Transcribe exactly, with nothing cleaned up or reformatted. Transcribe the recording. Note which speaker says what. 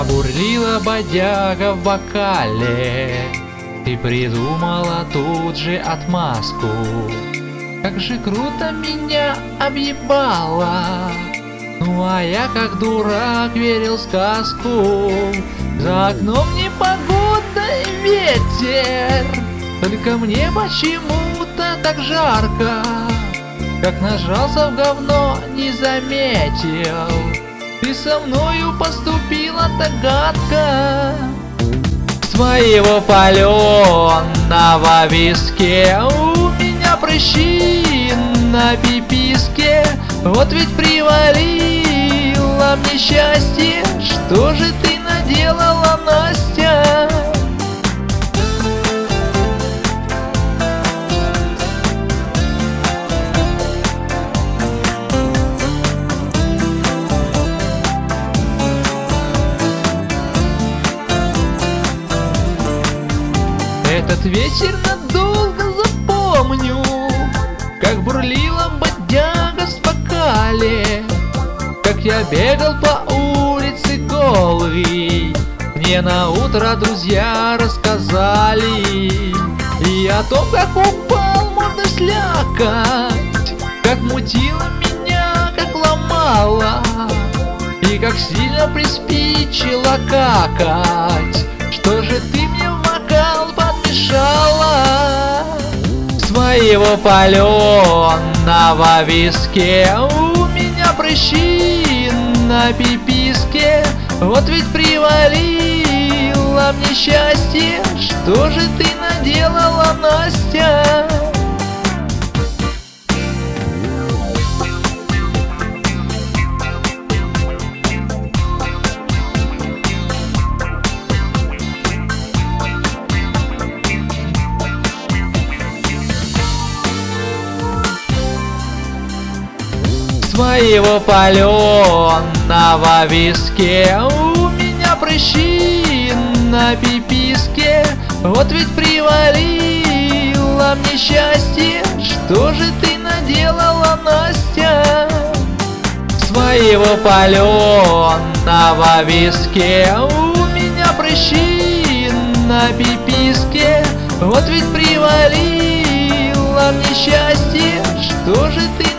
Speaker 1: Забурлила бодяга в бокале, ты придумала тут же отмазку. Как же круто меня объебала. Ну а я как дурак верил в сказку. За окном непогода и ветер, только мне почему-то так жарко. Как нажрался в говно, не заметил. Ты со мною поступила так гадко. С моего паленого виске у меня прыщи на пиписке. Вот ведь привалило мне счастье. Что же ты наделала, Настя? Этот вечер надолго запомню, как бурлила бодяга в бокале, как я бегал по улице голый. Мне на утро друзья рассказали и о том, как упал, можно слякать, как мутило меня, как ломало, и как сильно приспичило какать. Что же ты мне в бокал подмешала? С моего паленого виске у меня прыщи на пиписке. Вот ведь привалило мне счастье. Что же ты наделала, Настя? С моего паленого виске у меня прыщи на пиписке. Вот ведь привалило мне счастье. Что же ты наделала, Настя? С моего паленого виске у меня прыщи на пиписке. Вот ведь привалило мне счастье. Что же ты